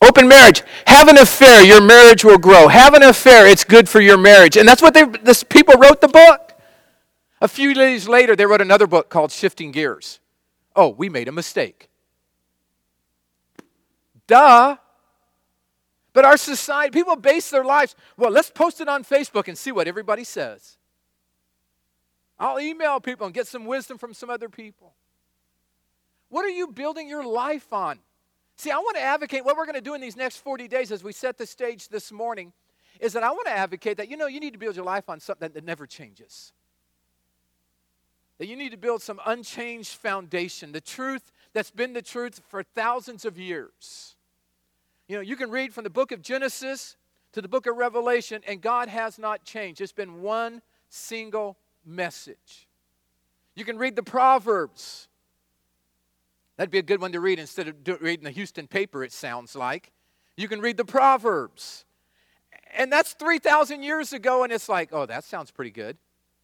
Open marriage. Have an affair. Your marriage will grow. Have an affair. It's good for your marriage. And that's what this people wrote the book. A few days later, they wrote another book called Shifting Gears. Oh, we made a mistake. Duh. But our society, people base their lives, well, let's post it on Facebook and see what everybody says. I'll email people and get some wisdom from some other people. What are you building your life on? See, I want to advocate what we're going to do in these next 40 days as we set the stage this morning is that I want to advocate that, you need to build your life on something that never changes. That you need to build some unchanged foundation, the truth that's been the truth for thousands of years. You can read from the book of Genesis to the book of Revelation, and God has not changed. It's been one single message. You can read the Proverbs. That'd be a good one to read instead of reading the Houston paper, it sounds like. You can read the Proverbs. And that's 3,000 years ago, and it's like, oh, that sounds pretty good.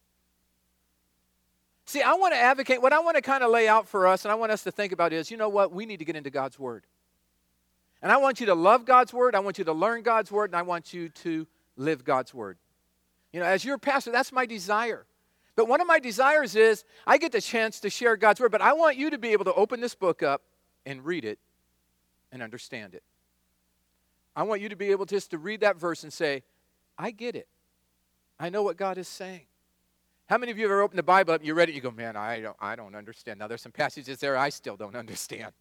See, I want to advocate, what I want to kind of lay out for us, and I want us to think about is, you know what? We need to get into God's Word. And I want you to love God's Word, I want you to learn God's Word, and I want you to live God's Word. As your pastor, that's my desire. But one of my desires is I get the chance to share God's Word, but I want you to be able to open this book up and read it and understand it. I want you to be able just to read that verse and say, I get it. I know what God is saying. How many of you have ever opened the Bible up and you read it and you go, man, I don't understand. Now there's some passages there I still don't understand.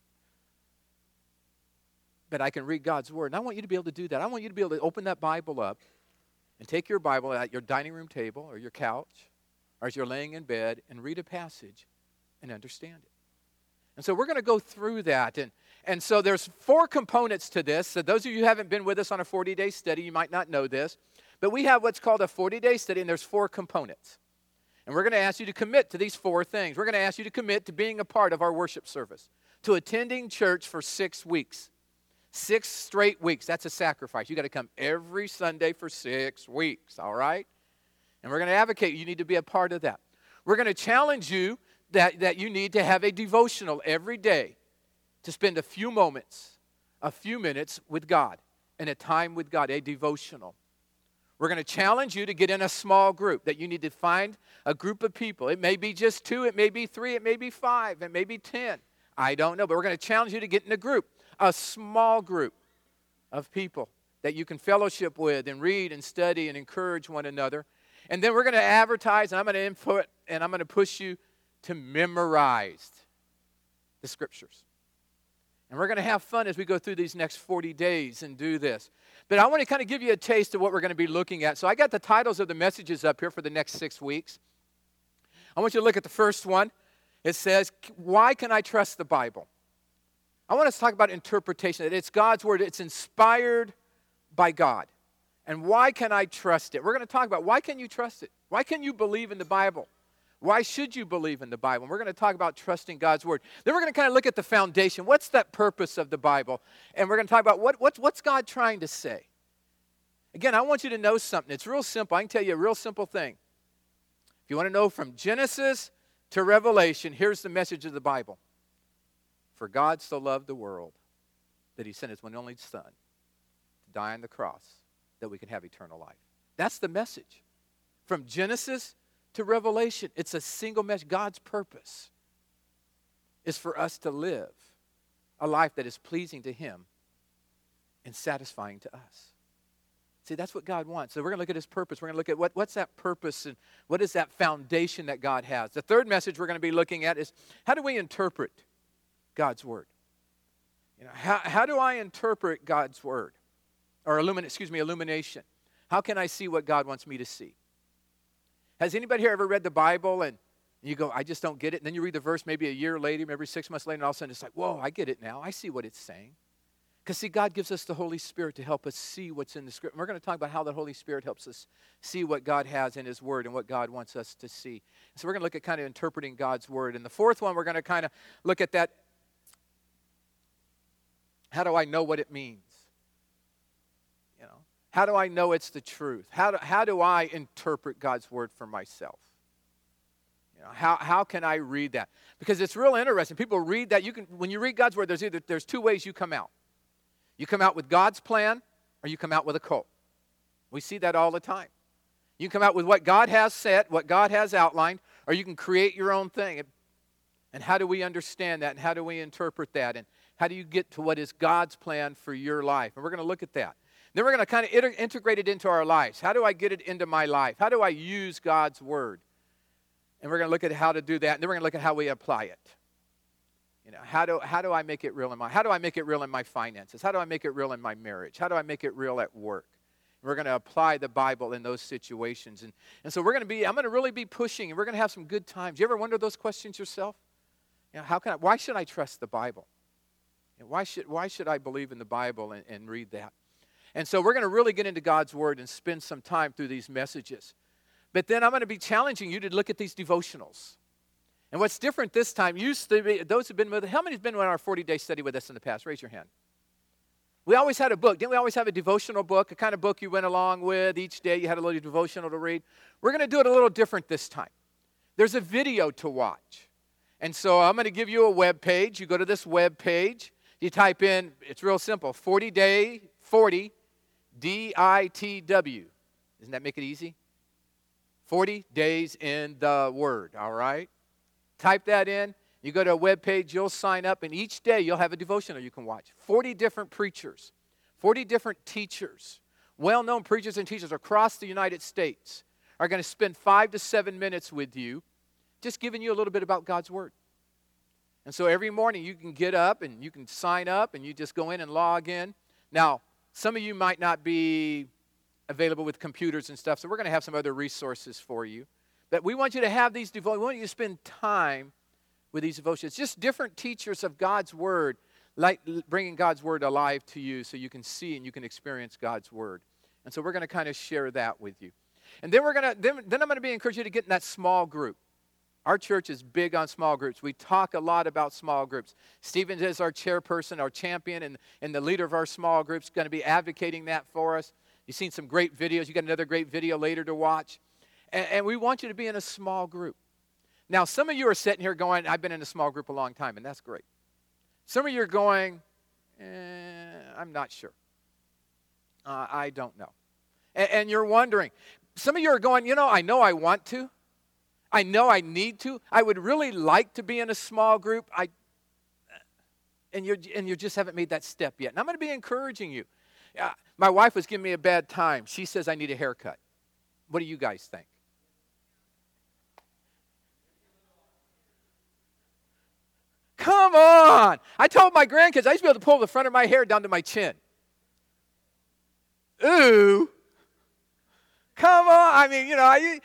But I can read God's Word. And I want you to be able to do that. I want you to be able to open that Bible up and take your Bible at your dining room table or your couch or as you're laying in bed and read a passage and understand it. And so we're going to go through that. And so there's 4 components to this. So those of you who haven't been with us on a 40-day study, you might not know this. But we have what's called a 40-day study, and there's 4 components. And we're going to ask you to commit to these 4 things. We're going to ask you to commit to being a part of our worship service, to attending church for 6 weeks. 6 straight weeks. That's a sacrifice. You got to come every Sunday for 6 weeks, all right? And we're going to advocate you need to be a part of that. We're going to challenge you that you need to have a devotional every day to spend a few moments, a few minutes with God and a time with God, a devotional. We're going to challenge you to get in a small group, that you need to find a group of people. It may be just 2, it may be 3, it may be 5, it may be 10. I don't know, but we're going to challenge you to get in a group, a small group of people that you can fellowship with and read and study and encourage one another. And then we're going to advertise, and I'm going to input, and I'm going to push you to memorize the Scriptures. And we're going to have fun as we go through these next 40 days and do this. But I want to kind of give you a taste of what we're going to be looking at. So I got the titles of the messages up here for the next 6 weeks. I want you to look at the first one. It says, why can I trust the Bible? I want us to talk about interpretation. That it's God's Word. It's inspired by God. And why can I trust it? We're going to talk about why can you trust it? Why can you believe in the Bible? Why should you believe in the Bible? And we're going to talk about trusting God's Word. Then we're going to kind of look at the foundation. What's that purpose of the Bible? And we're going to talk about what's God trying to say? Again, I want you to know something. It's real simple. I can tell you a real simple thing. If you want to know from Genesis to Revelation, here's the message of the Bible. For God so loved the world that He sent His one and only Son to die on the cross that we can have eternal life. That's the message. From Genesis to Revelation, it's a single message. God's purpose is for us to live a life that is pleasing to Him and satisfying to us. See, that's what God wants. So we're going to look at His purpose. We're going to look at what's that purpose and what is that foundation that God has. The third message we're going to be looking at is how do we interpret God's Word? How do I interpret God's Word? Or illumination. How can I see what God wants me to see? Has anybody here ever read the Bible and you go, I just don't get it? And then you read the verse maybe a year later, maybe 6 months later, and all of a sudden it's like, whoa, I get it now. I see what it's saying. Because see, God gives us the Holy Spirit to help us see what's in the Scripture. And we're going to talk about how the Holy Spirit helps us see what God has in His Word and what God wants us to see. So we're going to look at kind of interpreting God's Word. And the fourth one, we're going to kind of look at that. How do I know what it means? How do I know it's the truth? How do I interpret God's Word for myself? How can I read that? Because it's real interesting. People read that. When you read God's Word, there's 2 ways you come out. You come out with God's plan, or you come out with a cult. We see that all the time. You come out with what God has said, what God has outlined, or you can create your own thing. And how do we understand that? And how do we interpret that? And how do you get to what is God's plan for your life? And we're going to look at that. Then we're going to kind of integrate it into our lives. How do I get it into my life? How do I use God's word? And we're going to look at how to do that. And then we're going to look at how we apply it. You know, how do I make it real in my finances? How do I make it real in my marriage? How do I make it real at work? We're going to apply the Bible in those situations. And so I'm going to really be pushing, and we're going to have some good times. You ever wonder those questions yourself? You know, why should I trust the Bible? And why should I believe in the Bible and read that? And so we're going to really get into God's Word and spend some time through these messages. But then I'm going to be challenging you to look at these devotionals. And what's different this time, those who've been with us, how many have been on our 40-day study with us in the past? Raise your hand. We always had a book. Didn't we always have a devotional book, a kind of book you went along with each day? You had a little devotional to read. We're going to do it a little different this time. There's a video to watch. And so I'm going to give you a web page. You go to this web page. You type in, it's real simple, 40 DITW. Doesn't that make it easy? 40 days in the Word, all right? Type that in. You go to a web page, you'll sign up, and each day you'll have a devotional you can watch. 40 different preachers, 40 different teachers, well-known preachers and teachers across the United States are going to spend 5 to 7 minutes with you, just giving you a little bit about God's Word. And so every morning you can get up and you can sign up and you just go in and log in. Now, some of you might not be available with computers and stuff, so we're going to have some other resources for you. But we want you to have these devotions. We want you to spend time with these devotions. It's just different teachers of God's Word, like bringing God's Word alive to you so you can see and you can experience God's Word. And so we're going to kind of share that with you. And then I'm going to be encouraging you to get in that small group. Our church is big on small groups. We talk a lot about small groups. Stephen is our chairperson, our champion, and the leader of our small groups, going to be advocating that for us. You've seen some great videos. You got another great video later to watch. And we want you to be in a small group. Now, some of you are sitting here going, I've been in a small group a long time, and that's great. Some of you are going, I'm not sure. I don't know. And you're wondering. Some of you are going, I know I want to. I know I need to. I would really like to be in a small group. And you just haven't made that step yet. And I'm going to be encouraging you. My wife was giving me a bad time. She says I need a haircut. What do you guys think? Come on. I told my grandkids I used to be able to pull the front of my hair down to my chin. Ooh. Come on. I mean,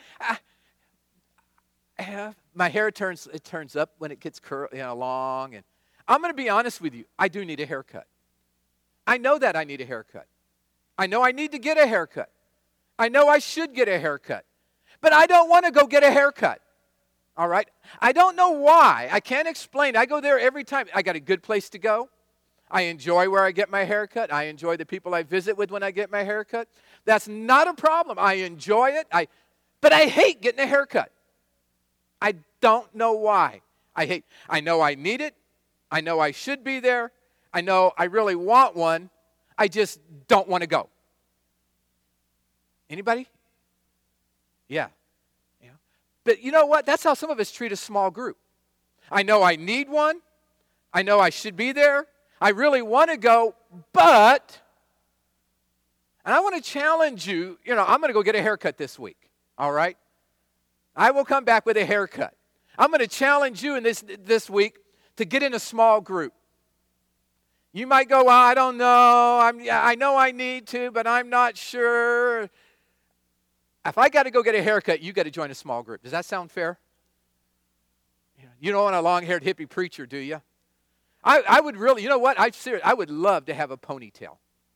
my hair turns up when it gets long. And I'm going to be honest with you. I do need a haircut. I know that I need a haircut. I know I need to get a haircut. I know I should get a haircut. But I don't want to go get a haircut. All right? I don't know why. I can't explain. I go there every time. I got a good place to go. I enjoy where I get my haircut. I enjoy the people I visit with when I get my haircut. That's not a problem. I enjoy it. But I hate getting a haircut. I don't know why. I know I need it. I know I should be there. I know I really want one. I just don't want to go. Anybody? Yeah. But you know what? That's how some of us treat a small group. I know I need one. I know I should be there. I really want to go, but, and I want to challenge you, I'm going to go get a haircut this week, all right? I will come back with a haircut. I'm going to challenge you in this week to get in a small group. You might go, well, I don't know. I know I need to, but I'm not sure. If I got to go get a haircut, you got to join a small group. Does that sound fair? You don't want a long-haired hippie preacher, do you? I would really, you know what? I would love to have a ponytail.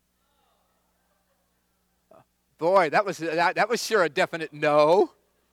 Boy, that was sure a definite no.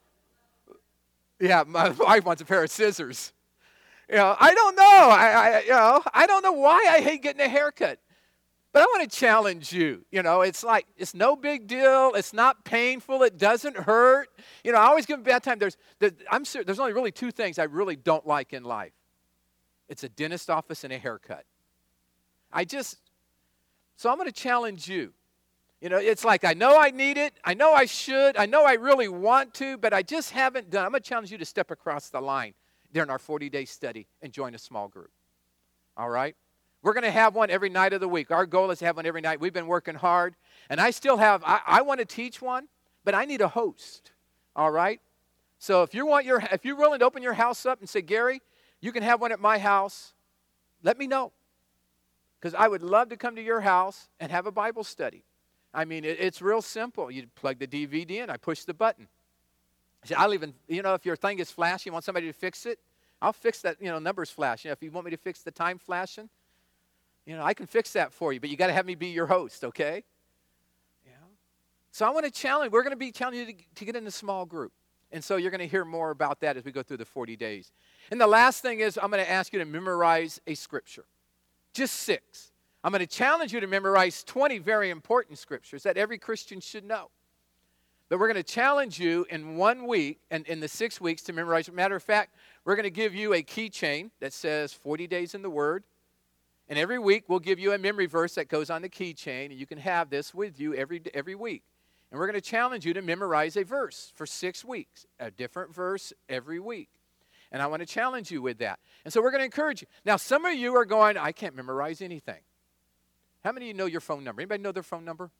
Yeah, my wife wants a pair of scissors. I don't know. I don't know why I hate getting a haircut. But I want to challenge you. It's like, it's no big deal. It's not painful. It doesn't hurt. I always give a bad time. There's only really two things I really don't like in life. It's a dentist office and a haircut. So I'm going to challenge you. You know, it's like I know I need it. I know I should. I know I really want to, but I just haven't done. I'm going to challenge you to step across the line during our 40-day study and join a small group. All right? We're going to have one every night of the week. Our goal is to have one every night. We've been working hard. And I still have, I want to teach one, but I need a host. All right? So if you're willing to open your house up and say, Gary, you can have one at my house, let me know. Because I would love to come to your house and have a Bible study. I mean, it's real simple. You plug the DVD in, I push the button. See, I'll even, if your thing is flashing, you want somebody to fix it, I'll fix that, numbers flash. If you want me to fix the time flashing, I can fix that for you, but you got to have me be your host, okay? Yeah. So I want to challenge, we're going to be challenging you to get in a small group. And so you're going to hear more about that as we go through the 40 days. And the last thing is I'm going to ask you to memorize a scripture. Just 6. I'm going to challenge you to memorize 20 very important scriptures that every Christian should know. But we're going to challenge you in 1 week and in the 6 weeks to memorize. Matter of fact, we're going to give you a keychain that says 40 days in the Word. And every week we'll give you a memory verse that goes on the keychain. And you can have this with you every week. And we're going to challenge you to memorize a verse for 6 weeks. A different verse every week. And I want to challenge you with that. And so we're going to encourage you. Now, some of you are going, I can't memorize anything. How many of you know your phone number? Anybody know their phone number?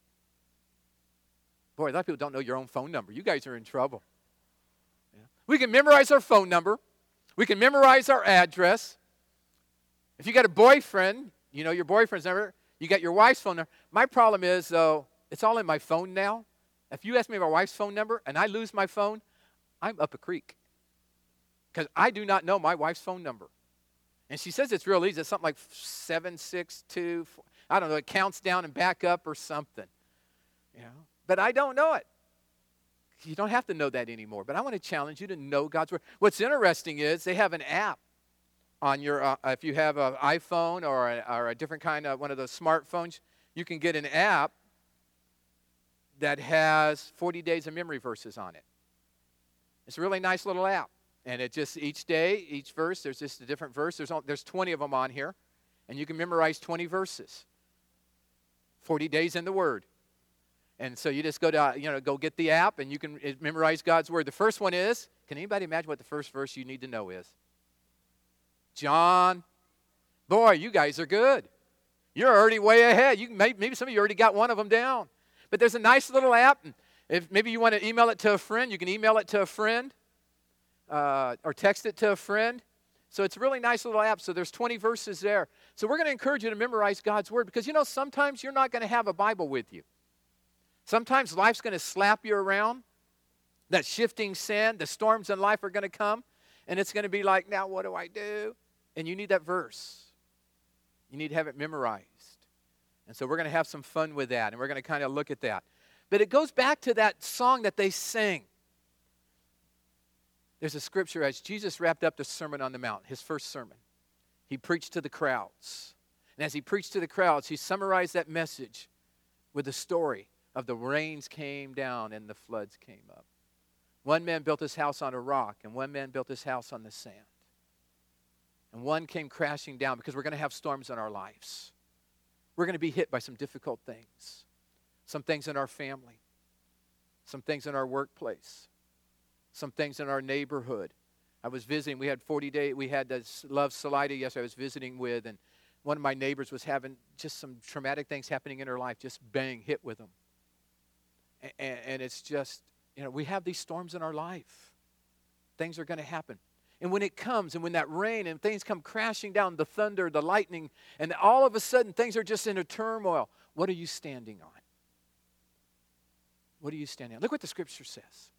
Boy, a lot of people don't know your own phone number. You guys are in trouble. Yeah. We can memorize our phone number. We can memorize our address. If you got a boyfriend, you know your boyfriend's number. You got your wife's phone number. My problem is, though, it's all in my phone now. If you ask me my wife's phone number and I lose my phone, I'm up a creek. Because I do not know my wife's phone number. And she says it's real easy. It's something like 762. I don't know. It counts down and back up or something. But I don't know it. You don't have to know that anymore. But I want to challenge you to know God's Word. What's interesting is they have an app on your, if you have an iPhone or a different kind of one of those smartphones, you can get an app that has 40 days of memory verses on it. It's a really nice little app. And it just, each day, each verse, there's just a different verse. There's 20 of them on here. And you can memorize 20 verses. 40 days in the Word. And so you just go to, go get the app and you can memorize God's Word. The first one is, can anybody imagine what the first verse you need to know is? John. Boy, you guys are good. You're already way ahead. Maybe some of you already got one of them down. But there's a nice little app. And if maybe you want to email it to a friend, you can email it to a friend. Or text it to a friend. So it's a really nice little app. So there's 20 verses there. So we're going to encourage you to memorize God's Word because, sometimes you're not going to have a Bible with you. Sometimes life's going to slap you around. That shifting sand, the storms in life are going to come. And it's going to be like, now what do I do? And you need that verse. You need to have it memorized. And so we're going to have some fun with that. And we're going to kind of look at that. But it goes back to that song that they sing. There's a scripture as Jesus wrapped up the Sermon on the Mount, his first sermon. He preached to the crowds. And as he preached to the crowds, he summarized that message with the story of the rains came down and the floods came up. One man built his house on a rock, and one man built his house on the sand. And one came crashing down because we're going to have storms in our lives. We're going to be hit by some difficult things. Some things in our family. Some things in our workplace. Some things in our neighborhood. I was visiting. We had 40-day. We had this Love Salida yesterday I was visiting with, and one of my neighbors was having just some traumatic things happening in her life, just bang, hit with them. And it's just, we have these storms in our life. Things are going to happen. And when it comes, and when that rain and things come crashing down, the thunder, the lightning, and all of a sudden things are just in a turmoil, what are you standing on? What are you standing on? Look what the Scripture says.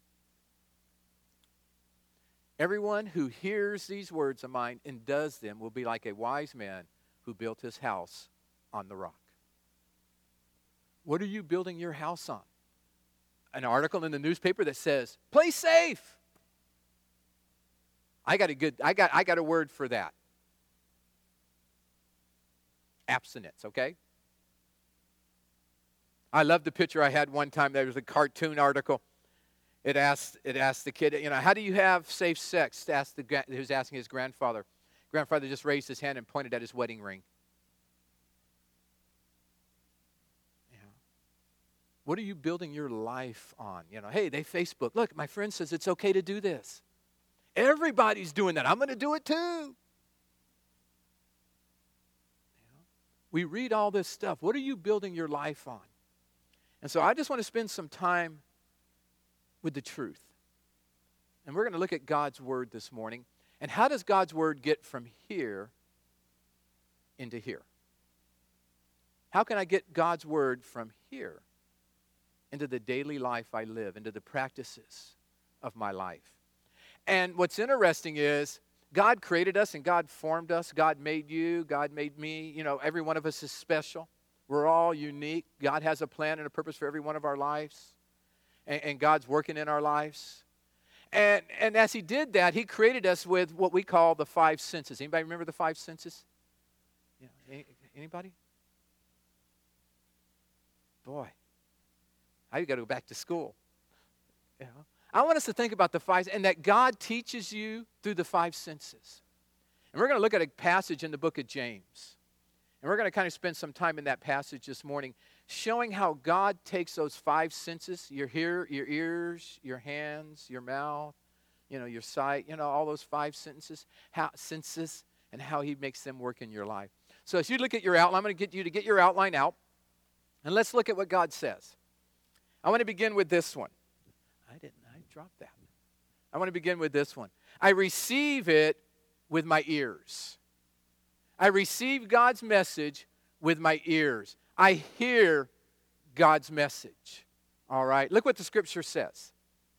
Everyone who hears these words of mine and does them will be like a wise man who built his house on the rock. What are you building your house on? An article in the newspaper that says, play safe. I got a word for that. Abstinence, okay? I love the picture I had one time. There was a cartoon article. It asked the kid, how do you have safe sex? He was asking his grandfather. Grandfather just raised his hand and pointed at his wedding ring. What are you building your life on? Hey, they Facebook. Look, my friend says it's okay to do this. Everybody's doing that. I'm going to do it too. We read all this stuff. What are you building your life on? And so I just want to spend some time with the truth. And we're going to look at God's Word this morning. And how does God's Word get from here into here? How can I get God's Word from here into the daily life I live, into the practices of my life? And what's interesting is God created us and God formed us. God made you. God made me. Every one of us is special. We're all unique. God has a plan and a purpose for every one of our lives. And God's working in our lives. And as He did that, He created us with what we call the five senses. Anybody remember the five senses? Yeah. Anybody? Boy, I got to go back to school. I want us to think about the five, and that God teaches you through the five senses. And we're going to look at a passage in the book of James. And we're going to kind of spend some time in that passage this morning, showing how God takes those five senses, your ears, your hands, your mouth, your sight, all those five senses, and how He makes them work in your life. So as you look at your outline, I'm going to get you to get your outline out, and let's look at what God says. I want to begin with this one. I dropped that. I want to begin with this one. I receive it with my ears. I receive God's message with my ears. I hear God's message. All right? Look what the Scripture says.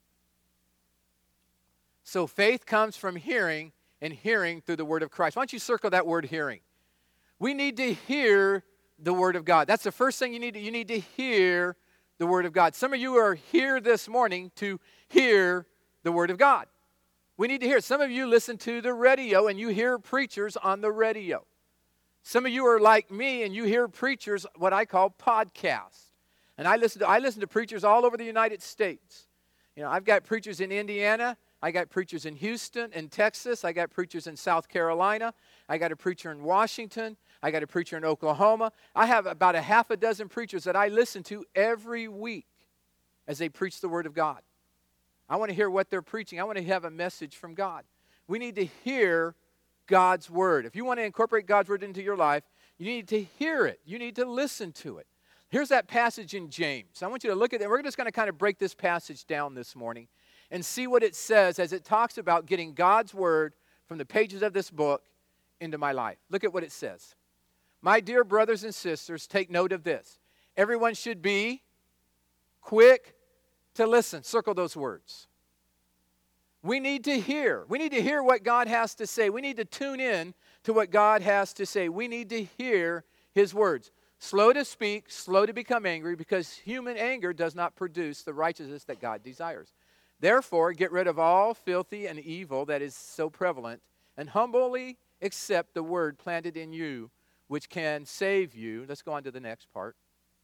So faith comes from hearing, and hearing through the Word of Christ. Why don't you circle that word hearing? We need to hear the Word of God. That's the first thing you need. You need to hear the Word of God. Some of you are here this morning to hear the Word of God. We need to hear it. Some of you listen to the radio and you hear preachers on the radio. Some of you are like me and you hear preachers, what I call podcasts. And I listen to preachers all over the United States. I've got preachers in Indiana. I got preachers in Houston and Texas. I got preachers in South Carolina. I got a preacher in Washington. I got a preacher in Oklahoma. I have about a half a dozen preachers that I listen to every week as they preach the Word of God. I want to hear what they're preaching. I want to have a message from God. We need to hear God's Word. If you want to incorporate God's Word into your life, you need to hear it. You need to listen to it. Here's that passage in James. I want you to look at it. We're just going to kind of break this passage down this morning and see what it says as it talks about getting God's Word from the pages of this book into my life. Look at what it says. My dear brothers and sisters, take note of this. Everyone should be quick to listen. Circle those words. We need to hear. We need to hear what God has to say. We need to tune in to what God has to say. We need to hear His words. Slow to speak, slow to become angry, because human anger does not produce the righteousness that God desires. Therefore, get rid of all filthy and evil that is so prevalent, and humbly accept the word planted in you, which can save you. Let's go on to the next part.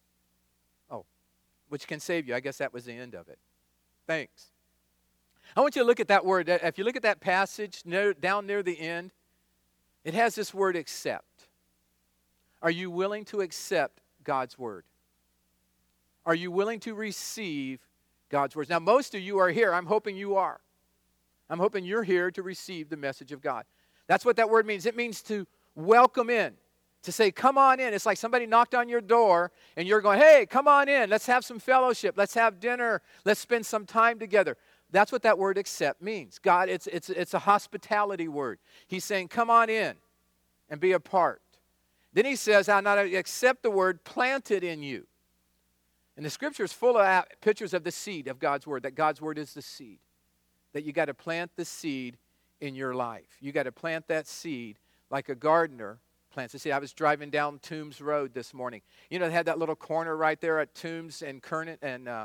Which can save you. I guess that was the end of it. Thanks. I want you to look at that word. If you look at that passage down near the end, it has this word accept. Are you willing to accept God's word? Are you willing to receive God's words? Now, most of you are here. I'm hoping you are. I'm hoping you're here to receive the message of God. That's what that word means. It means to welcome in. To say, come on in. It's like somebody knocked on your door and you're going, hey, come on in. Let's have some fellowship. Let's have dinner. Let's spend some time together. That's what that word accept means. God, it's a hospitality word. He's saying, come on in and be a part. Then he says, I not accept the word planted in you. And the Scripture is full of pictures of the seed of God's word, that God's word is the seed. That you got to plant the seed in your life. You got to plant that seed like a gardener plants the seed. I was driving down Toombs Road this morning. They had that little corner right there at Toombs and Covert.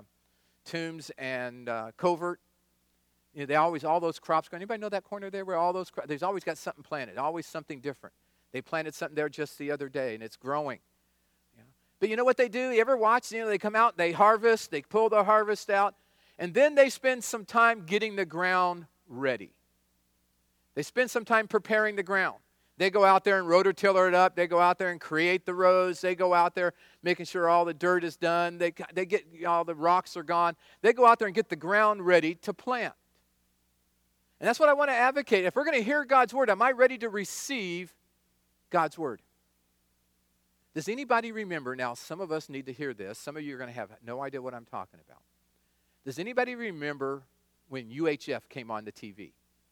They always, all those crops going. Anybody know that corner there where all those crops, there's always got something planted, always something different. They planted something there just the other day and it's growing. But you know what they do? You ever watch? They come out, they harvest, they pull the harvest out, and then they spend some time getting the ground ready. They spend some time preparing the ground. They go out there and rototiller it up. They go out there and create the rows. They go out there making sure all the dirt is done. They get all the rocks are gone. They go out there and get the ground ready to plant. And that's what I want to advocate. If we're going to hear God's word, am I ready to receive God's word? Does anybody remember? Now, some of us need to hear this. Some of you are going to have no idea what I'm talking about. Does anybody remember when UHF came on the TV?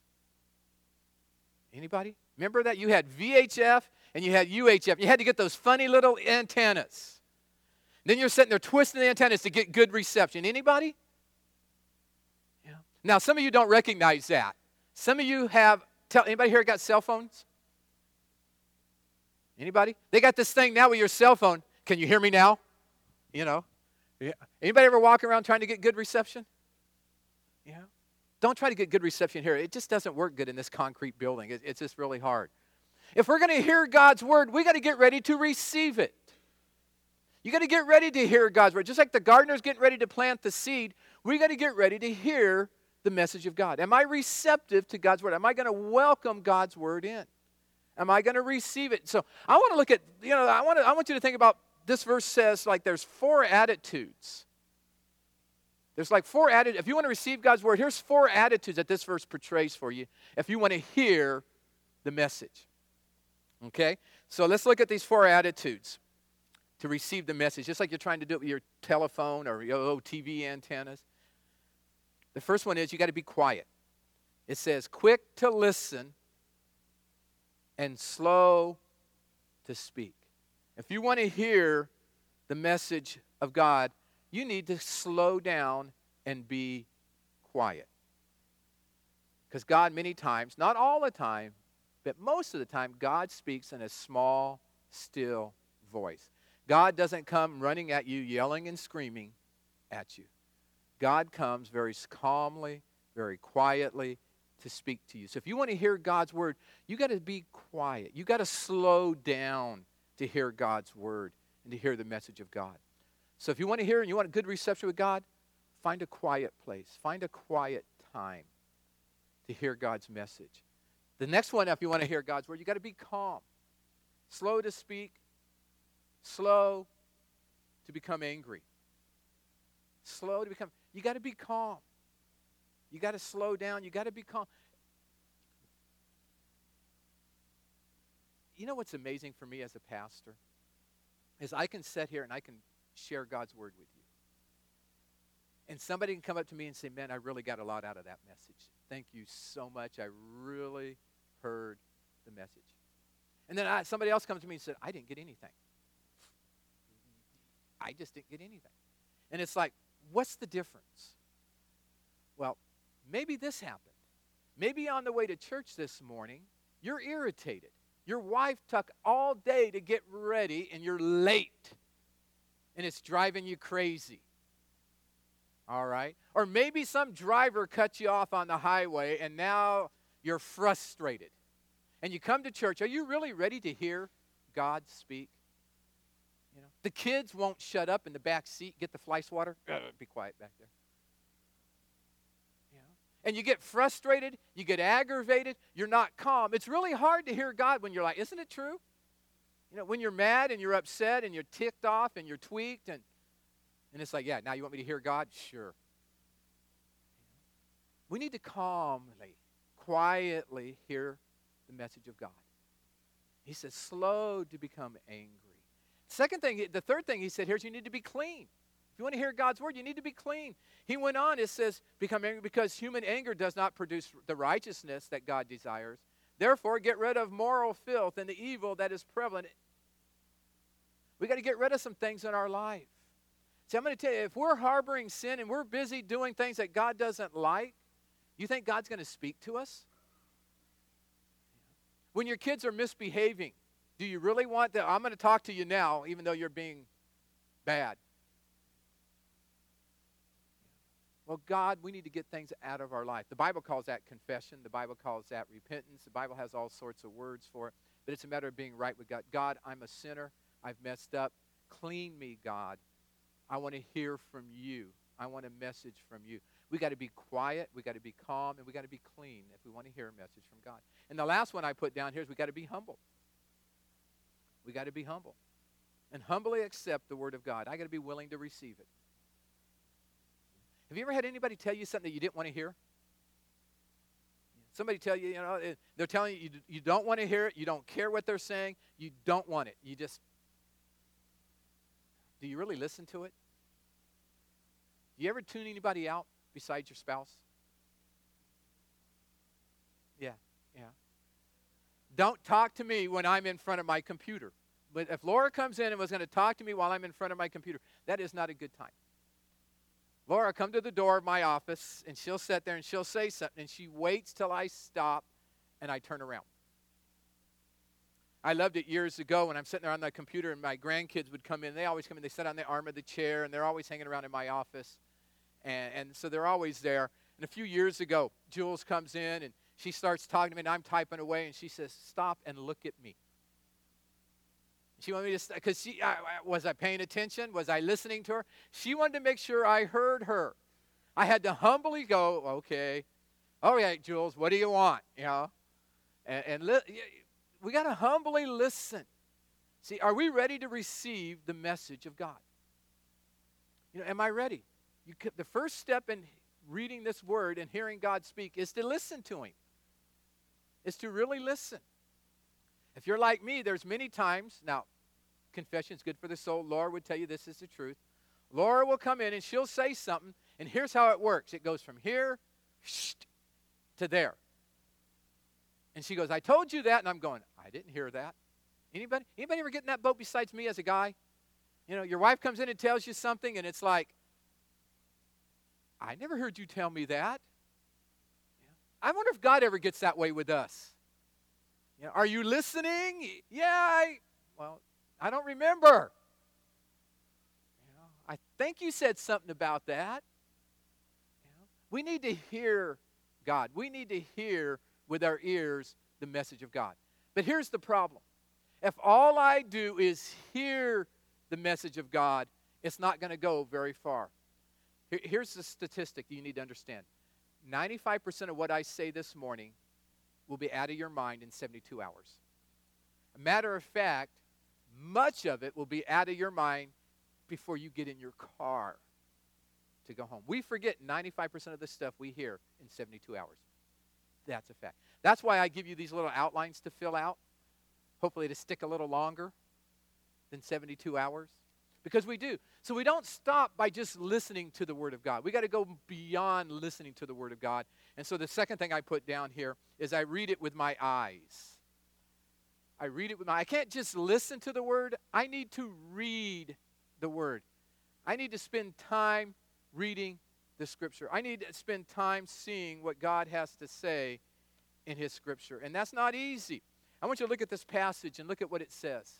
Anybody? Remember that? You had VHF and you had UHF. You had to get those funny little antennas. Then you're sitting there twisting the antennas to get good reception. Anybody? Yeah. Now, some of you don't recognize that. Some of you have, anybody here got cell phones? Anybody? They got this thing now with your cell phone. Can you hear me now? You know. Yeah. Anybody ever walk around trying to get good reception? Yeah. Don't try to get good reception here. It just doesn't work good in this concrete building. It's just really hard. If we're going to hear God's word, we got to get ready to receive it. You got to get ready to hear God's word. Just like the gardener's getting ready to plant the seed, we got to get ready to hear the message of God. Am I receptive to God's word? Am I going to welcome God's word in? Am I going to receive it? So I want to look at, I want you to think about, this verse says like there's 4 attitudes. There's like 4 attitudes. If you want to receive God's word, here's 4 attitudes that this verse portrays for you if you want to hear the message. Okay? So let's look at these 4 attitudes to receive the message, just like you're trying to do it with your telephone or your TV antennas. The first one is you got to be quiet. It says, quick to listen and slow to speak. If you want to hear the message of God, you need to slow down and be quiet. Because God many times, not all the time, but most of the time, God speaks in a small, still voice. God doesn't come running at you, yelling and screaming at you. God comes very calmly, very quietly to speak to you. So if you want to hear God's word, you got to be quiet. You got to slow down to hear God's word and to hear the message of God. So if you want to hear and you want a good reception with God, find a quiet place. Find a quiet time to hear God's message. The next one, if you want to hear God's word, you got to be calm. Slow to speak. Slow to become angry. Slow to become, you got to be calm. You got to slow down. You got to be calm. You know what's amazing for me as a pastor? Is I can sit here and I can share God's word with you. And somebody can come up to me and say, man, I really got a lot out of that message. Thank you so much. I really heard the message. And then somebody else comes to me and said, I didn't get anything. I just didn't get anything. And it's like, what's the difference? Well, maybe this happened. Maybe on the way to church this morning, you're irritated. Your wife took all day to get ready and you're late. And it's driving you crazy. All right? Or maybe some driver cut you off on the highway and now you're frustrated. And you come to church. Are you really ready to hear God speak? You know, the kids won't shut up in the back seat. Get the fly swatter. Be quiet back there. You know? And you get frustrated. You get aggravated. You're not calm. It's really hard to hear God when you're like, isn't it true? You know, when you're mad and you're upset and you're ticked off and you're tweaked and it's like, yeah, now you want me to hear God? Sure. We need to calmly, quietly hear the message of God. He says, slow to become angry. The third thing he said here is you need to be clean. If you want to hear God's word, you need to be clean. He went on, it says, become angry because human anger does not produce the righteousness that God desires. Therefore, get rid of moral filth and the evil that is prevalent. We got to get rid of some things in our life. See, I'm going to tell you, if we're harboring sin and we're busy doing things that God doesn't like, you think God's going to speak to us? When your kids are misbehaving, do you really want that? I'm going to talk to you now, even though you're being bad. Well, God, we need to get things out of our life. The Bible calls that confession. The Bible calls that repentance. The Bible has all sorts of words for it. But it's a matter of being right with God. God, I'm a sinner. I've messed up. Clean me, God. I want to hear from you. I want a message from you. We got to be quiet, we got to be calm, and we got to be clean if we want to hear a message from God. And the last one I put down here is we got to be humble. We got to be humble. And humbly accept the word of God. I got to be willing to receive it. Have you ever had anybody tell you something that you didn't want to hear? Somebody tell you, they're telling you you don't want to hear it, you don't care what they're saying, you don't want it. Do you really listen to it? Do you ever tune anybody out besides your spouse? Yeah. Don't talk to me when I'm in front of my computer. But if Laura comes in and was going to talk to me while I'm in front of my computer, that is not a good time. Laura, come to the door of my office, and she'll sit there and she'll say something, and she waits till I stop and I turn around. I loved it years ago when I'm sitting there on the computer and my grandkids would come in. They always come in. They sit on the arm of the chair, and they're always hanging around in my office. And so they're always there. And a few years ago, Jules comes in, and she starts talking to me, and I'm typing away, and she says, "Stop and look at me." She wanted me to, because was I paying attention? Was I listening to her? She wanted to make sure I heard her. I had to humbly go, okay, all right, Jules, what do you want? And we got to humbly listen. See, are we ready to receive the message of God? Am I ready? The first step in reading this word and hearing God speak is to listen to him. Is to really listen. If you're like me, there's many times, now, confession is good for the soul. Laura would tell you this is the truth. Laura will come in and she'll say something, and here's how it works. It goes from here to there. And she goes, "I told you that," and I'm going, "I didn't hear that." Anybody ever get in that boat besides me as a guy? Your wife comes in and tells you something, and it's like, "I never heard you tell me that." I wonder if God ever gets that way with us. Are you listening? Yeah, I don't remember. I think you said something about that. We need to hear God. We need to hear with our ears the message of God. But here's the problem. If all I do is hear the message of God, it's not going to go very far. Here's the statistic you need to understand. 95% of what I say this morning will be out of your mind in 72 hours. A matter of fact, much of it will be out of your mind before you get in your car to go home. We forget 95% of the stuff we hear in 72 hours. That's a fact. That's why I give you these little outlines to fill out, hopefully to stick a little longer than 72 hours. Because we do. So we don't stop by just listening to the Word of God. We got to go beyond listening to the Word of God. And so the second thing I put down here is I read it with my eyes. I can't just listen to the Word. I need to read the Word. I need to spend time reading the Scripture. I need to spend time seeing what God has to say in His Scripture. And that's not easy. I want you to look at this passage and look at what it says.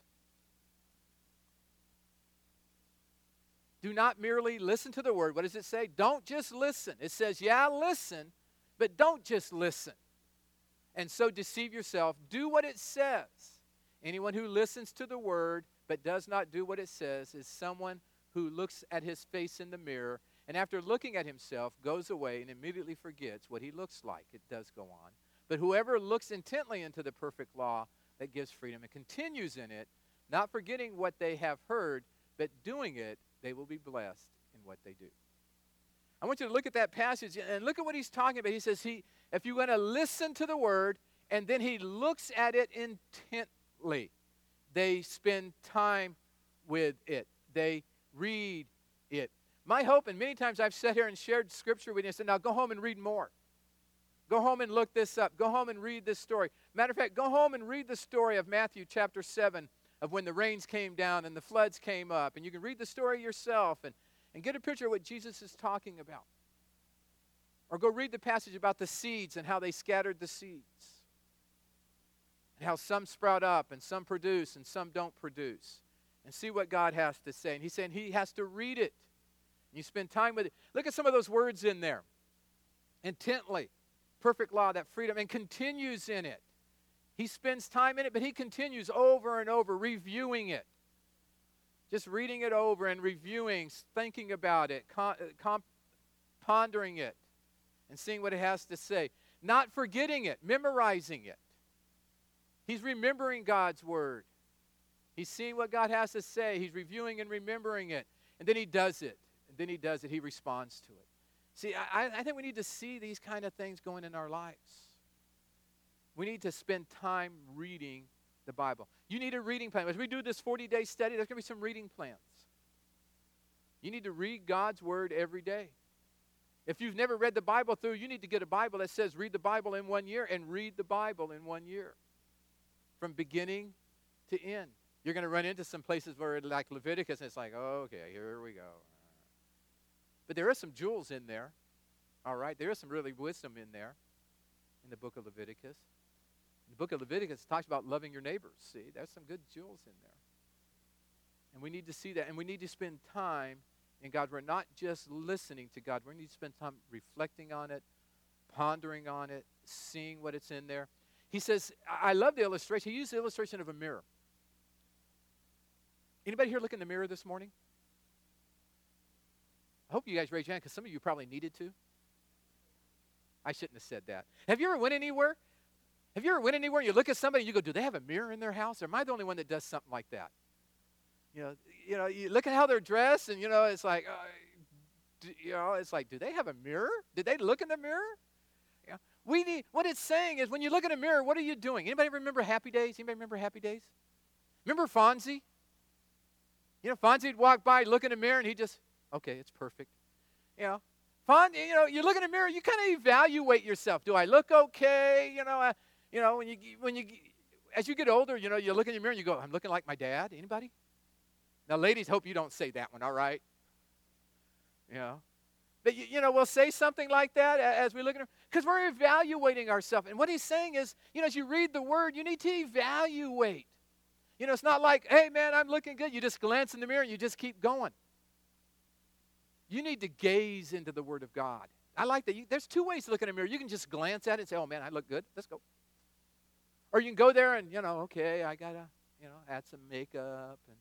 Do not merely listen to the word. What does it say? Don't just listen. It says, yeah, listen, but don't just listen. And so deceive yourself. Do what it says. Anyone who listens to the word but does not do what it says is someone who looks at his face in the mirror and after looking at himself goes away and immediately forgets what he looks like. It does go on. But whoever looks intently into the perfect law that gives freedom and continues in it, not forgetting what they have heard, but doing it, they will be blessed in what they do. I want you to look at that passage and look at what he's talking about. He says, if you're going to listen to the word, and then he looks at it intently. They spend time with it. They read it. My hope, and many times I've sat here and shared Scripture with you and said, now go home and read more. Go home and look this up. Go home and read this story. Matter of fact, go home and read the story of Matthew chapter 7 of when the rains came down and the floods came up. And you can read the story yourself and get a picture of what Jesus is talking about. Or go read the passage about the seeds and how they scattered the seeds. And how some sprout up and some produce and some don't produce. And see what God has to say. And he's saying he has to read it. And you spend time with it. Look at some of those words in there. Intently. Perfect law, that freedom, and continues in it. He spends time in it, but he continues over and over, reviewing it. Just reading it over and reviewing, thinking about it, pondering it, and seeing what it has to say. Not forgetting it, memorizing it. He's remembering God's word. He's seeing what God has to say. He's reviewing and remembering it. And then he does it. And then he does it. He responds to it. See, I think we need to see these kind of things going in our lives. We need to spend time reading the Bible. You need a reading plan. As we do this 40-day study, there's going to be some reading plans. You need to read God's word every day. If you've never read the Bible through, you need to get a Bible that says read the Bible in 1 year, and read the Bible in 1 year. From beginning to end. You're going to run into some places where, like Leviticus, and it's like, oh, okay, here we go. But there are some jewels in there. All right? There is some really wisdom in there in the book of Leviticus. The book of Leviticus talks about loving your neighbors. See, there's some good jewels in there. And we need to see that. And we need to spend time in God's word, not just listening to God. We need to spend time reflecting on it, pondering on it, seeing what it's in there. He says, I love the illustration. He used the illustration of a mirror. Anybody here look in the mirror this morning? I hope you guys raise your hand, because some of you probably needed to. I shouldn't have said that. Have you ever went anywhere? Have you ever went anywhere and you look at somebody and you go, do they have a mirror in their house? Or am I the only one that does something like that? You look at how they're dressed, and, it's like, it's like, do they have a mirror? Did they look in the mirror? What it's saying is, when you look in a mirror, what are you doing? Anybody remember Happy Days? Anybody remember Happy Days? Remember Fonzie? Fonzie would walk by, look in the mirror, and he just, okay, it's perfect. Fonzie, you look in the mirror, you kind of evaluate yourself. Do I look okay? When you as you get older, you look in the mirror and you go, I'm looking like my dad. Anybody? Now, ladies, hope you don't say that one, all right? But, we'll say something like that as we look at it, because we're evaluating ourselves. And what he's saying is, as you read the word, you need to evaluate. It's not like, hey, man, I'm looking good. You just glance in the mirror and you just keep going. You need to gaze into the word of God. I like that. There's two ways to look in a mirror. You can just glance at it and say, oh, man, I look good. Let's go. Or you can go there and, okay, I got to, add some makeup and,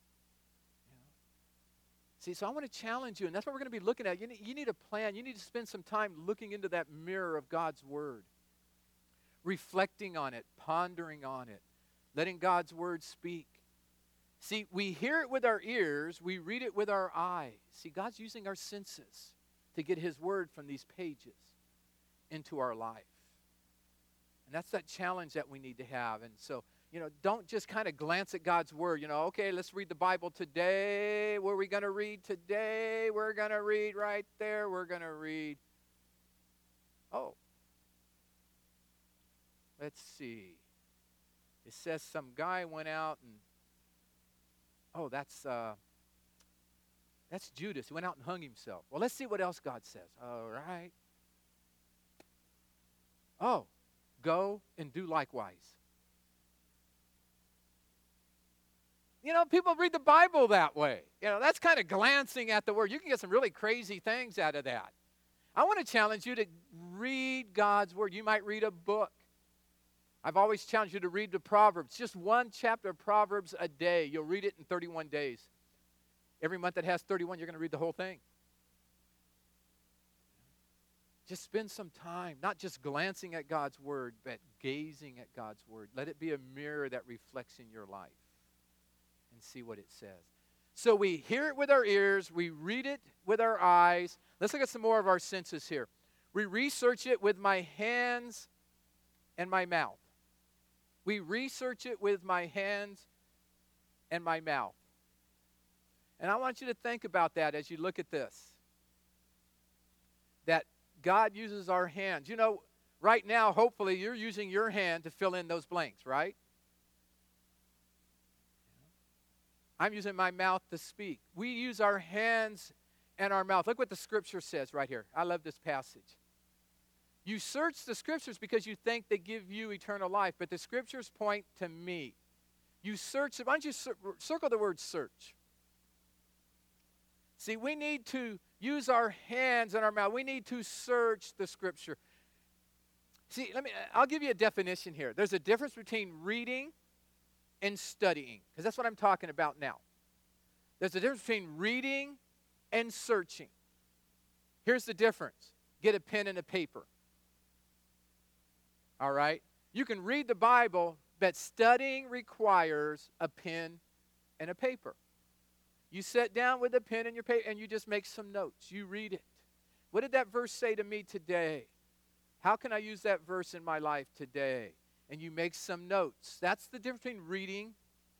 See, so I want to challenge you, and that's what we're going to be looking at. You need a plan. You need to spend some time looking into that mirror of God's word, reflecting on it, pondering on it, letting God's word speak. See, we hear it with our ears. We read it with our eyes. See, God's using our senses to get his word from these pages into our life. And that's that challenge that we need to have. And so, don't just kind of glance at God's word. Okay, let's read the Bible today. What are we going to read today? We're going to read right there. We're going to read. Oh. Let's see. It says some guy went out and, that's Judas. He went out and hung himself. Well, let's see what else God says. All right. Oh, go and do likewise. People read the Bible that way. That's kind of glancing at the word. You can get some really crazy things out of that. I want to challenge you to read God's word. You might read a book. I've always challenged you to read the Proverbs. Just one chapter of Proverbs a day. You'll read it in 31 days. Every month that has 31, you're going to read the whole thing. Just spend some time, not just glancing at God's word, but gazing at God's word. Let it be a mirror that reflects in your life. And see what it says. So we hear it with our ears. We read it with our eyes. Let's look at some more of our senses here. We research it with my hands and my mouth. We research it with my hands and my mouth. And I want you to think about that as you look at this. That God uses our hands. Right now, hopefully, you're using your hand to fill in those blanks, right? I'm using my mouth to speak. We use our hands and our mouth. Look what the scripture says right here. I love this passage. You search the scriptures because you think they give you eternal life, but the scriptures point to me. You search. Why don't you circle the word search? See, we need to use our hands and our mouth. We need to search the scripture. See, I'll give you a definition here. There's a difference between reading and studying, because that's what I'm talking about now. There's a difference between reading and searching. Here's the difference. Get a pen and a paper. All right? You can read the Bible, but studying requires a pen and a paper. You sit down with a pen and your paper and you just make some notes. You read it. What did that verse say to me today? How can I use that verse in my life today? And you make some notes. That's the difference between reading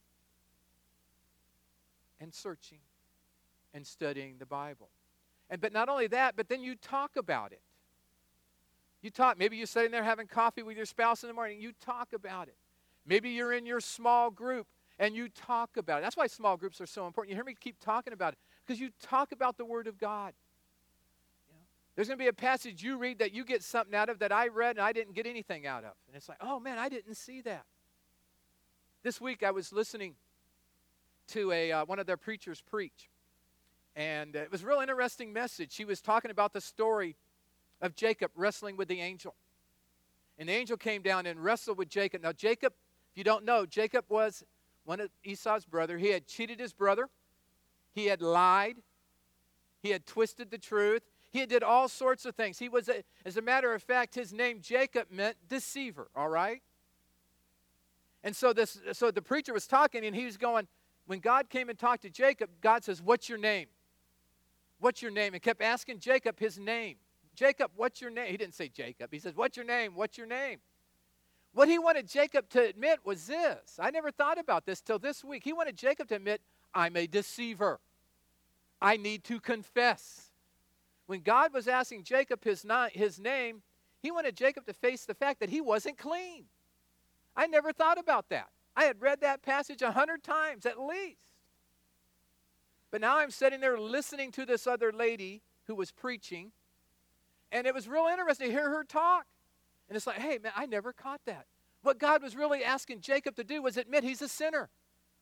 and searching and studying the Bible. But not only that, but then you talk about it. You talk. Maybe you're sitting there having coffee with your spouse in the morning. You talk about it. Maybe you're in your small group and you talk about it. That's why small groups are so important. You hear me keep talking about it because you talk about the Word of God. There's going to be a passage you read that you get something out of that I read and I didn't get anything out of. And it's like, oh man, I didn't see that. This week I was listening to one of their preachers preach. And it was a real interesting message. She was talking about the story of Jacob wrestling with the angel. And the angel came down and wrestled with Jacob. Now Jacob, if you don't know, Jacob was one of Esau's brother. He had cheated his brother. He had lied. He had twisted the truth. He did all sorts of things. He was, as a matter of fact, his name Jacob meant deceiver, all right? And so the preacher was talking, and he was going, when God came and talked to Jacob, God says, what's your name? What's your name? And kept asking Jacob his name. Jacob, what's your name? He didn't say Jacob. He says, what's your name? What's your name? What he wanted Jacob to admit was this. I never thought about this till this week. He wanted Jacob to admit, I'm a deceiver. I need to confess. When God was asking Jacob his name, he wanted Jacob to face the fact that he wasn't clean. I never thought about that. I had read that passage 100 times at least. But now I'm sitting there listening to this other lady who was preaching, and it was real interesting to hear her talk. And it's like, hey, man, I never caught that. What God was really asking Jacob to do was admit he's a sinner.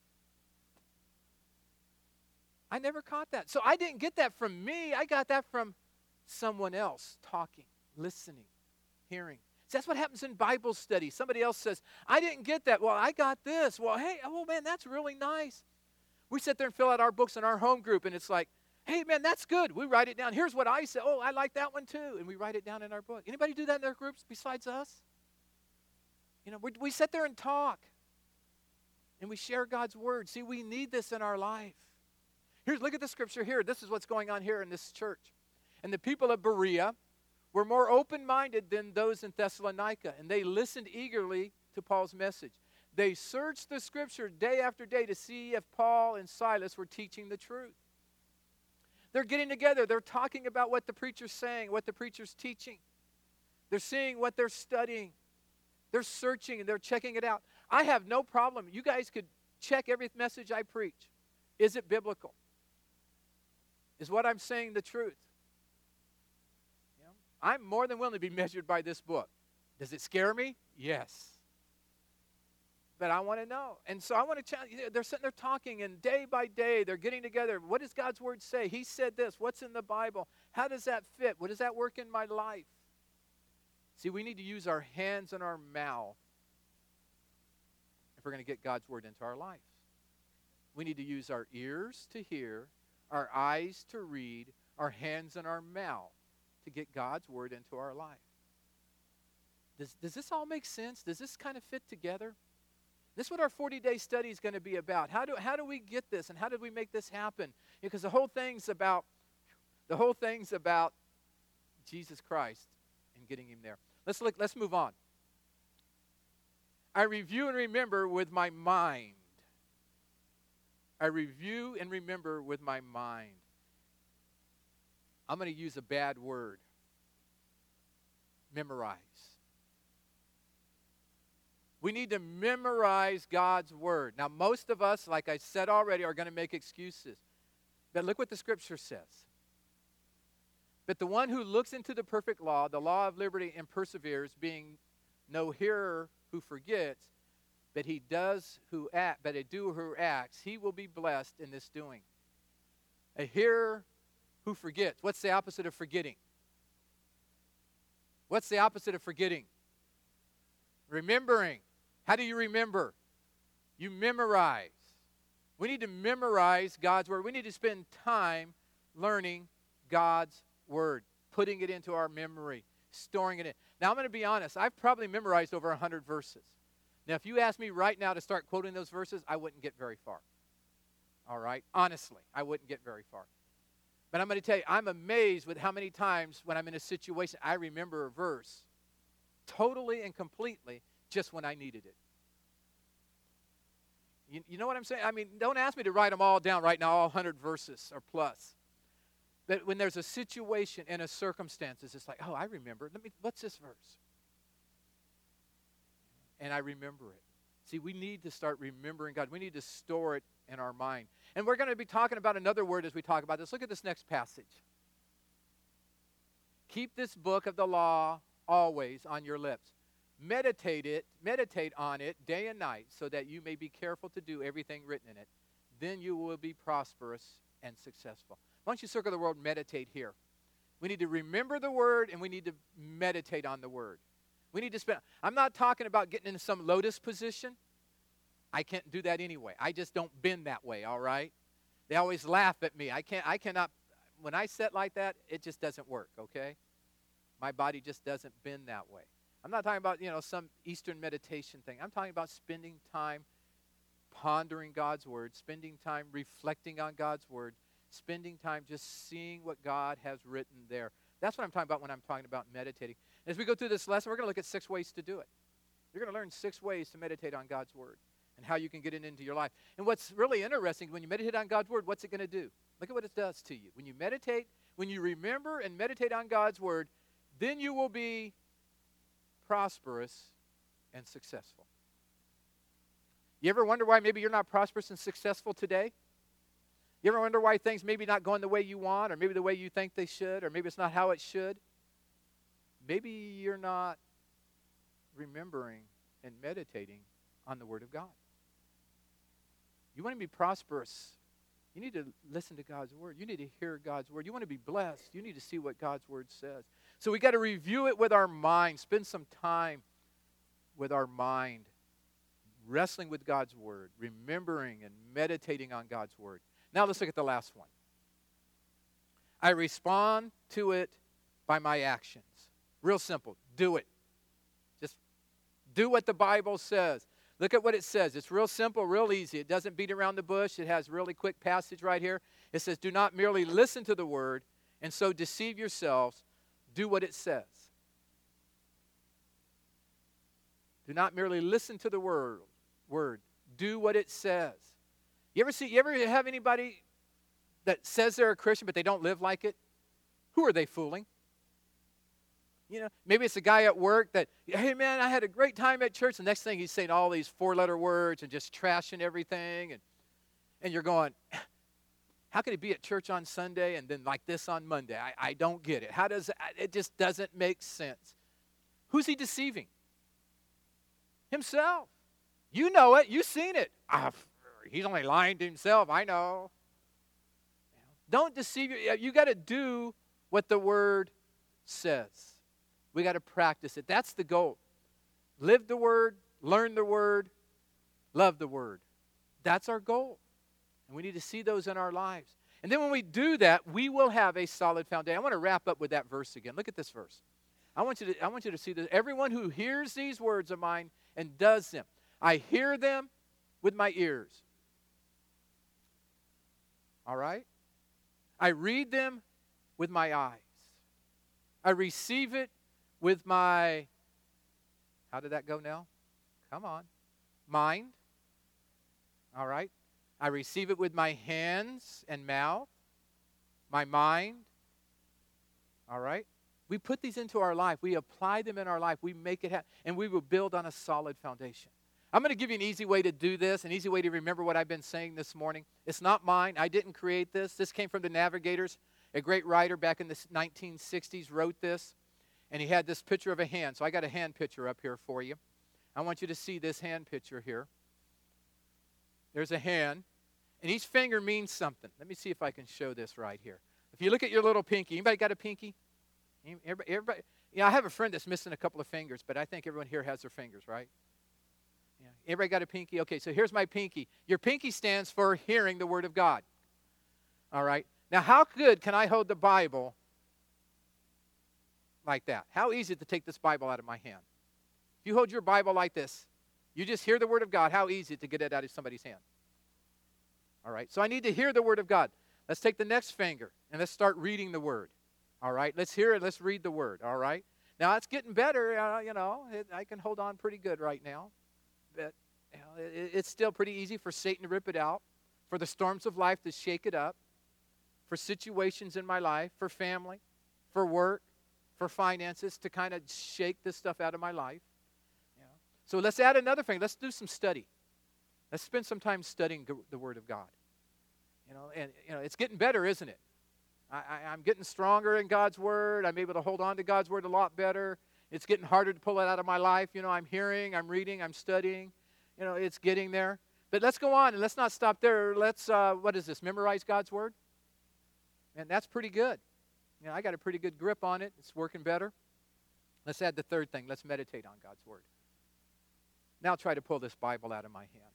I never caught that. So I didn't get that from me. I got that from someone else talking, listening, hearing. See, that's what happens in Bible study. Somebody else says, I didn't get that. Well, I got this. Well, hey, oh, man, that's really nice. We sit there and fill out our books in our home group, and it's like, hey, man, that's good. We write it down. Here's what I said. Oh, I like that one too. And we write it down in our book. Anybody do that in their groups besides us? You know, we sit there and talk, and we share God's word. See, we need this in our life. Look at the scripture here. This is what's going on here in this church. And the people of Berea were more open-minded than those in Thessalonica, and they listened eagerly to Paul's message. They searched the scripture day after day to see if Paul and Silas were teaching the truth. They're getting together. They're talking about what the preacher's saying, what the preacher's teaching. They're seeing what they're studying. They're searching and they're checking it out. I have no problem. You guys could check every message I preach. Is it biblical? Is what I'm saying the truth? You know, I'm more than willing to be measured by this book. Does it scare me? Yes. But I want to know. And so I want to challenge. They're sitting there talking, and day by day they're getting together. What does God's word say? He said this. What's in the Bible? How does that fit? What does that work in my life? See, we need to use our hands and our mouth if we're going to get God's word into our life. We need to use our ears to hear, our eyes to read, our hands and our mouth to get God's word into our life. Does this all make sense? Does this kind of fit together? This is what our 40-day study is going to be about. How do we get this, and how did we make this happen? Because the whole thing's about Jesus Christ and getting him there. Let's move on. I review and remember with my mind. I review and remember with my mind. I'm going to use a bad word. Memorize. We need to memorize God's word. Now, most of us, like I said already, are going to make excuses. But look what the scripture says. But the one who looks into the perfect law, the law of liberty, and perseveres, being no hearer who forgets, but a doer who acts, he will be blessed in this doing. A hearer who forgets. What's the opposite of forgetting? What's the opposite of forgetting? Remembering. How do you remember? You memorize. We need to memorize God's Word. We need to spend time learning God's Word, putting it into our memory, storing it in. Now, I'm going to be honest. I've probably memorized over 100 verses. Now, if you ask me right now to start quoting those verses, I wouldn't get very far. All right? Honestly, I wouldn't get very far. But I'm going to tell you, I'm amazed with how many times when I'm in a situation, I remember a verse totally and completely just when I needed it. You know what I'm saying? I mean, don't ask me to write them all down right now, all 100 verses or plus. But when there's a situation and a circumstances, it's like, oh, I remember. What's this verse? And I remember it. See, we need to start remembering God. We need to store it in our mind. And we're going to be talking about another word as we talk about this. Look at this next passage. Keep this book of the law always on your lips. Meditate on it day and night so that you may be careful to do everything written in it. Then you will be prosperous and successful. Why don't you circle the word meditate here? We need to remember the word and we need to meditate on the word. We need to spend, I'm not talking about getting into some lotus position. I can't do that anyway. I just don't bend that way, all right? They always laugh at me. I cannot, when I sit like that, it just doesn't work, okay? My body just doesn't bend that way. I'm not talking about, some Eastern meditation thing. I'm talking about spending time pondering God's word, spending time reflecting on God's word, spending time just seeing what God has written there. That's what I'm talking about when I'm talking about meditating. As we go through this lesson, we're going to look at 6 ways to do it. You're going to learn 6 ways to meditate on God's word and how you can get it into your life. And what's really interesting, when you meditate on God's word, what's it going to do? Look at what it does to you. When you meditate, when you remember and meditate on God's word, then you will be prosperous and successful. You ever wonder why maybe you're not prosperous and successful today? You ever wonder why things maybe not going the way you want, or maybe the way you think they should, or maybe it's not how it should? Maybe you're not remembering and meditating on the Word of God. You want to be prosperous, you need to listen to God's Word. You need to hear God's Word. You want to be blessed, you need to see what God's Word says. So we got to review it with our mind, spend some time with our mind, wrestling with God's Word, remembering and meditating on God's Word. Now let's look at the last one. I respond to it by my actions. Real simple. Do it. Just do what the Bible says. Look at what it says. It's real simple, real easy. It doesn't beat around the bush. It has a really quick passage right here. It says, do not merely listen to the word and so deceive yourselves. Do what it says. Do not merely listen to the word. Do what it says. You ever have anybody that says they're a Christian but they don't live like it? Who are they fooling? Maybe it's a guy at work that, hey man, I had a great time at church. The next thing he's saying all these 4-letter words and just trashing everything. And you're going, how can he be at church on Sunday and then like this on Monday? I don't get it. It just doesn't make sense. Who's he deceiving? Himself. You know it. You've seen it. He's only lying to himself. I know. Don't deceive you. You got to do what the Word says. We got to practice it. That's the goal. Live the Word, learn the Word, love the Word. That's our goal. And we need to see those in our lives. And then when we do that, we will have a solid foundation. I want to wrap up with that verse again. Look at this verse. I want you to see this. Everyone who hears these words of mine and does them. I hear them with my ears. All right? I read them with my eyes. I receive it with my, how did that go now? Come on. Mind. All right? I receive it with my hands and mouth, my mind. All right? We put these into our life. We apply them in our life. We make it happen. And we will build on a solid foundation. I'm going to give you an easy way to do this, an easy way to remember what I've been saying this morning. It's not mine. I didn't create this. This came from the Navigators. A great writer back in the 1960s wrote this, and he had this picture of a hand. So I got a hand picture up here for you. I want you to see this hand picture here. There's a hand, and each finger means something. Let me see if I can show this right here. If you look at your little pinky, anybody got a pinky? Everybody, I have a friend that's missing a couple of fingers, but I think everyone here has their fingers, right? Everybody got a pinky? Okay, so here's my pinky. Your pinky stands for hearing the Word of God. All right? Now, how good can I hold the Bible like that? How easy is it to take this Bible out of my hand? If you hold your Bible like this, you just hear the Word of God, how easy is it to get it out of somebody's hand? All right? So I need to hear the Word of God. Let's take the next finger and let's start reading the Word. All right? Let's hear it. Let's read the Word. All right? Now, it's getting better. I can hold on pretty good right now. But it's still pretty easy for Satan to rip it out, for the storms of life to shake it up, for situations in my life, for family, for work, for finances to kind of shake this stuff out of my life. So let's add another thing. Let's do some study. Let's spend some time studying the Word of God. It's getting better, isn't it? I'm getting stronger in God's Word. I'm able to hold on to God's Word a lot better. It's getting harder to pull it out of my life. I'm hearing, I'm reading, I'm studying. It's getting there. But let's go on and let's not stop there. Let's, what is this, memorize God's Word? And that's pretty good. I got a pretty good grip on it. It's working better. Let's add the third thing. Let's meditate on God's Word. Now try to pull this Bible out of my hand.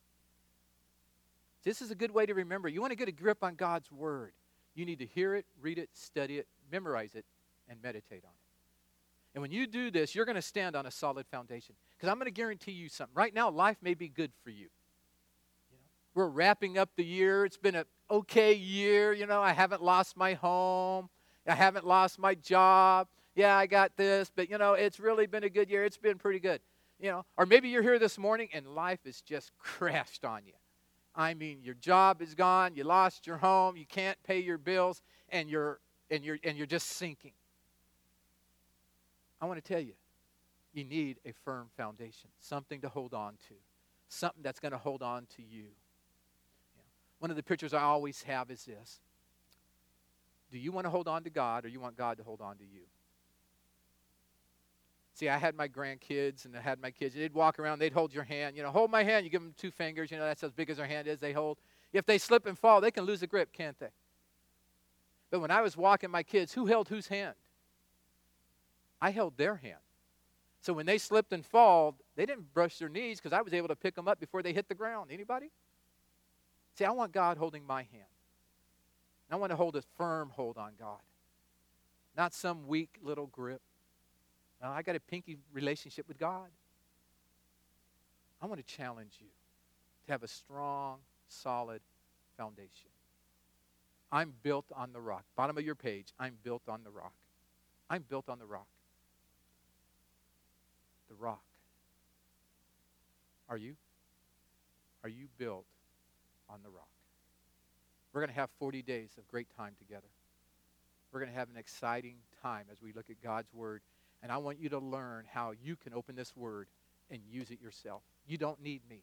This is a good way to remember. You want to get a grip on God's Word. You need to hear it, read it, study it, memorize it, and meditate on it. And when you do this, you're going to stand on a solid foundation. Because I'm going to guarantee you something. Right now, life may be good for you. We're wrapping up the year. It's been an okay year. I haven't lost my home. I haven't lost my job. Yeah, I got this. But, it's really been a good year. It's been pretty good. Or maybe you're here this morning and life has just crashed on you. I mean, your job is gone. You lost your home. You can't pay your bills. And you're just sinking. I want to tell you, you need a firm foundation, something to hold on to, something that's going to hold on to you. One of the pictures I always have is this. Do you want to hold on to God or you want God to hold on to you? See, I had my grandkids and I had my kids. They'd walk around. They'd hold your hand. Hold my hand. You give them 2 fingers. That's as big as their hand is they hold. If they slip and fall, they can lose the grip, can't they? But when I was walking my kids, who held whose hand? I held their hand. So when they slipped and fall, they didn't brush their knees because I was able to pick them up before they hit the ground. Anybody? See, I want God holding my hand. I want to hold a firm hold on God, not some weak little grip. No, I got a pinky relationship with God. I want to challenge you to have a strong, solid foundation. I'm built on the rock. Bottom of your page, I'm built on the rock. I'm built on the rock. The rock. Are you? Are you built on the rock? We're going to have 40 days of great time together. We're going to have an exciting time as we look at God's Word. And I want you to learn how you can open this Word and use it yourself. You don't need me.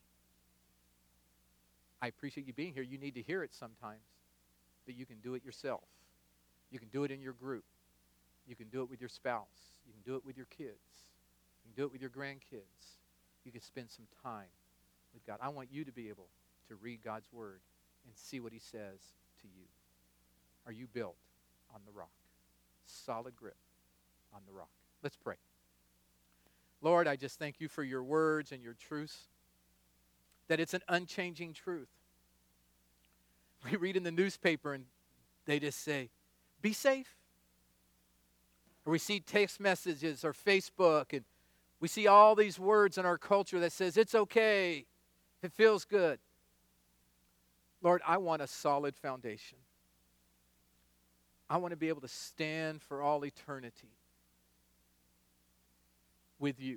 I appreciate you being here. You need to hear it sometimes. But you can do it yourself. You can do it in your group. You can do it with your spouse. You can do it with your kids. You can do it with your grandkids. You can spend some time with God. I want you to be able to read God's Word and see what He says to you. Are you built on the rock? Solid grip on the rock. Let's pray. Lord, I just thank you for your words and your truths, that it's an unchanging truth. We read in the newspaper and they just say, be safe. Or we see text messages or Facebook and we see all these words in our culture that says it's okay, it feels good. Lord, I want a solid foundation. I want to be able to stand for all eternity with you.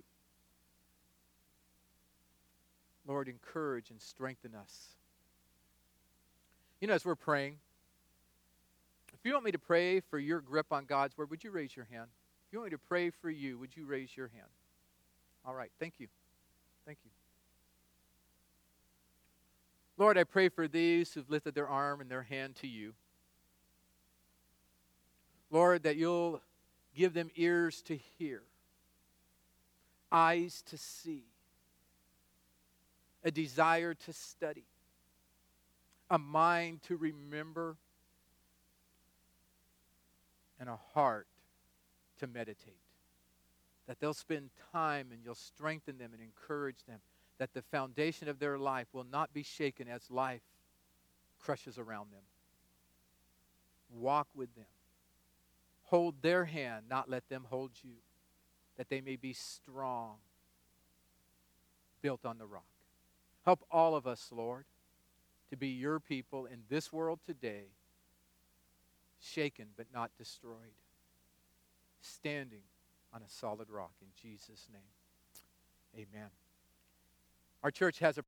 Lord, encourage and strengthen us. As we're praying, if you want me to pray for your grip on God's Word, would you raise your hand? If you want me to pray for you, would you raise your hand? All right, thank you. Thank you. Lord, I pray for these who've lifted their arm and their hand to you. Lord, that you'll give them ears to hear, eyes to see, a desire to study, a mind to remember, and a heart to meditate. That they'll spend time and you'll strengthen them and encourage them. that the foundation of their life will not be shaken as life crushes around them. Walk with them. Hold their hand, not let them hold you, that they may be strong, built on the rock. Help all of us, Lord, to be your people in this world today, shaken but not destroyed, standing on a solid rock in Jesus' name. Amen. Our church has a